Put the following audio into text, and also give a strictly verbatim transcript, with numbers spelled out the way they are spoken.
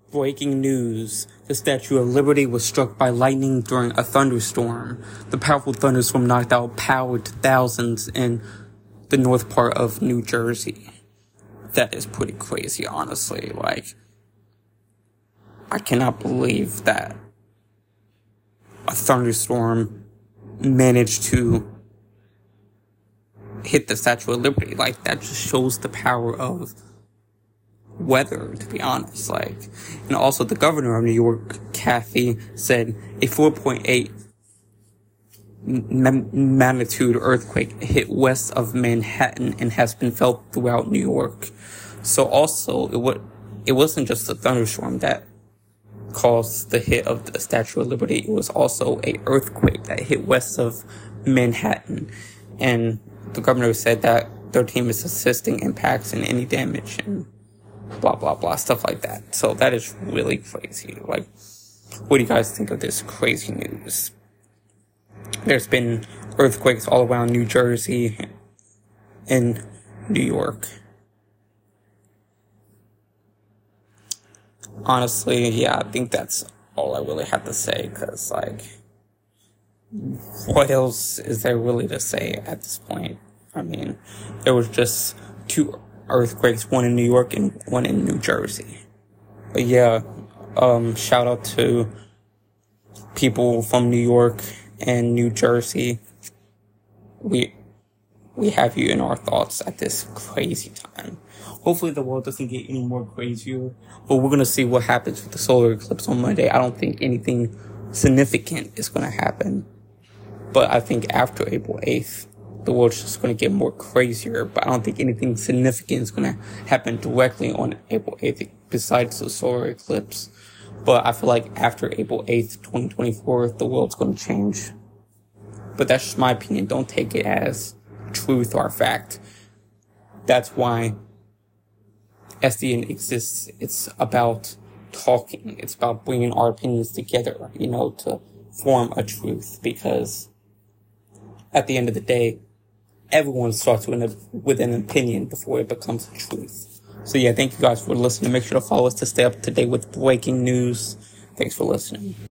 Breaking news. The Statue of Liberty was struck by lightning during a thunderstorm. The powerful thunderstorm knocked out power to thousands in the north part of New Jersey. That is pretty crazy, honestly. Like, I cannot believe that a thunderstorm managed to hit the Statue of Liberty. Like, that just shows the power of weather, to be honest. Like, and also the governor of New York, Kathy, said a four point eight m- magnitude earthquake hit west of Manhattan and has been felt throughout New York. So also, it would it wasn't just a thunderstorm that caused the hit of the Statue of Liberty. It was also a earthquake that hit west of Manhattan, and the governor said that their team is assisting impacts and any damage and blah, blah, blah, stuff like that. So that is really crazy. Like, what do you guys think of this crazy news? There's been earthquakes all around New Jersey and New York. Honestly, yeah, I think that's all I really have to say, because, like, what else is there really to say at this point? I mean, there was just two earthquakes, one in New York and one in New Jersey. But yeah, um, shout out to people from New York and New Jersey. We we have you in our thoughts at this crazy time. Hopefully the world doesn't get any more crazier, but we're gonna see what happens with the solar eclipse on Monday. I don't think anything significant is gonna happen, but I think after April eighth, the world's just going to get more crazier, but I don't think anything significant is going to happen directly on April eighth besides the solar eclipse. But I feel like after April eighth, twenty twenty-four, the world's going to change. But that's just my opinion. Don't take it as truth or fact. That's why S D N exists. It's about talking. It's about bringing our opinions together, you know, to form a truth, because at the end of the day, everyone starts with an, with an opinion before it becomes a truth. So yeah, thank you guys for listening. Make sure to follow us to stay up to date with breaking news. Thanks for listening.